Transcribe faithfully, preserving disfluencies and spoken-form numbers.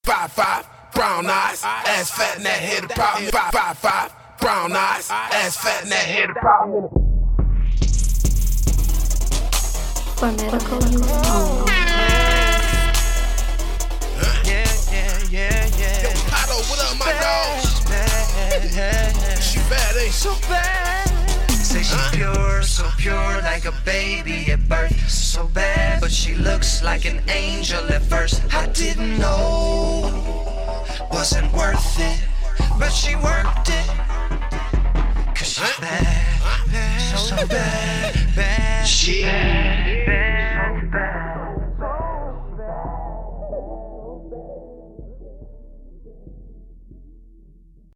Five five, brown eyes, ass fat and that head a problem. Five five five, brown eyes, ass fat and that head a problem. For medical use only. Yeah, yeah, yeah, yeah. Yo, Pato, what up, my dog? She bad, ain't she? So bad. Say she pure, so pure, like a baby at birth. So bad, but she looks like an angel at first. I didn't know, wasn't worth it, but she worked it. Cause she's bad, so bad, bad. She